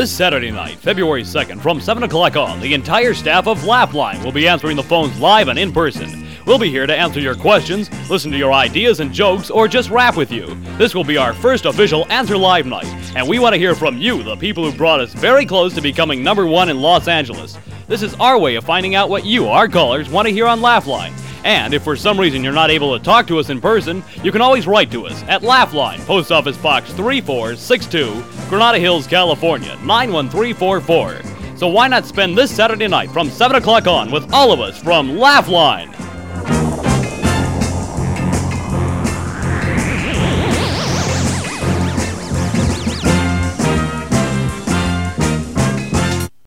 This Saturday night, February 2nd, from 7 o'clock on, the entire staff of Laugh-Line will be answering the phones live and in person. We'll be here to answer your questions, listen to your ideas and jokes, or just rap with you. This will be our first official Answer Live night, and we want to hear from you, the people who brought us very close to becoming #1 in Los Angeles. This is our way of finding out what you, our callers, want to hear on Laugh-Line. And if for some reason you're not able to talk to us in person, you can always write to us at Laugh-Line, Post Office Box 3462, Granada Hills, California, 91344. So why not spend this Saturday night from 7 o'clock on with all of us from Laugh-Line?